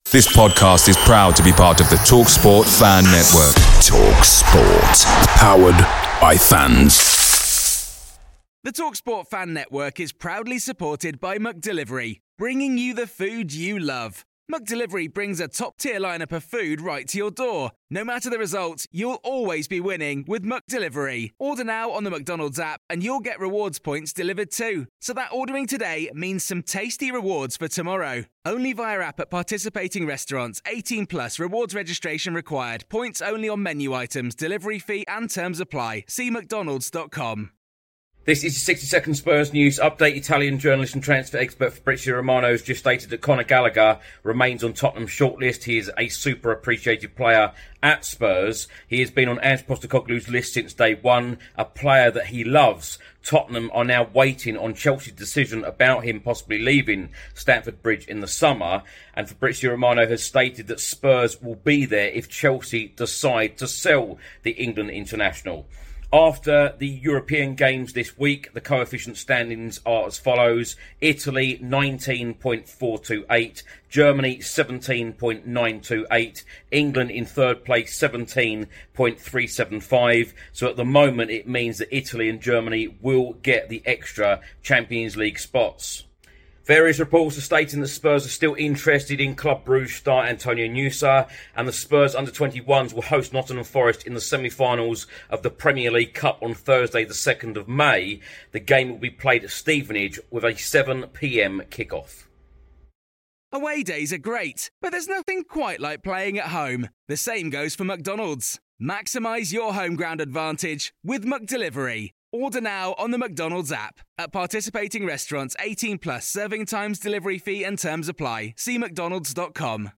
This podcast is proud to be part of the TalkSport Fan Network. TalkSport. Powered by fans. The TalkSport Fan Network is proudly supported by McDelivery, bringing you the food you love. McDelivery brings a top-tier lineup of food right to your door. No matter the result, you'll always be winning with McDelivery. Order now on the McDonald's app and you'll get rewards points delivered too. So that ordering today means some tasty rewards for tomorrow. Only via app at participating restaurants. 18 plus. Rewards registration required. Points only on menu items. Delivery fee and terms apply. See mcdonalds.com. This is 60-second Spurs news update. Italian journalist and transfer expert Fabrizio Romano has just stated that Conor Gallagher remains on Tottenham's shortlist. He is a super appreciated player at Spurs. He has been on Ange Postecoglou's list since day one, a player that he loves. Tottenham are now waiting on Chelsea's decision about him possibly leaving Stamford Bridge in the summer. And Fabrizio Romano has stated that Spurs will be there if Chelsea decide to sell the England international. After the European Games this week, the coefficient standings are as follows. Italy 19.428, Germany 17.928, England in third place 17.375. So at the moment it means that Italy and Germany will get the extra Champions League spots. Various reports are stating that Spurs are still interested in Club Brugge star Antonio Nusa, and the Spurs under-21s will host Nottingham Forest in the semi-finals of the Premier League Cup on Thursday the 2nd of May. The game will be played at Stevenage with a 7 p.m. kickoff. Away days are great, but there's nothing quite like playing at home. The same goes for McDonald's. Maximise your home ground advantage with McDelivery. Order now on the McDonald's app. At participating restaurants, 18 plus, serving times, delivery fee and terms apply. See mcdonalds.com.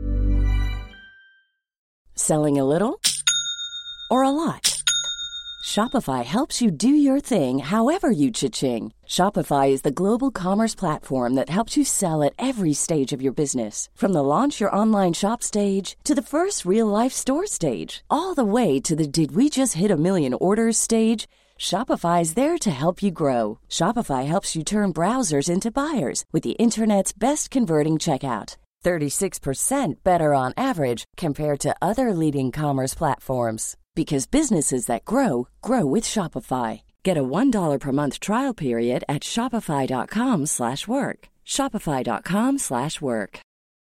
Selling a little or a lot? Shopify helps you do your thing however you cha-ching. Shopify is the global commerce platform that helps you sell at every stage of your business. From the launch your online shop stage to the first real-life store stage, all the way to the did we just hit a million orders stage. Shopify is there to help you grow. Shopify helps you turn browsers into buyers with the internet's best converting checkout. 36% better on average compared to other leading commerce platforms. Because businesses that grow, grow with Shopify. Get a $1 per month trial period at shopify.com/work. Shopify.com/work.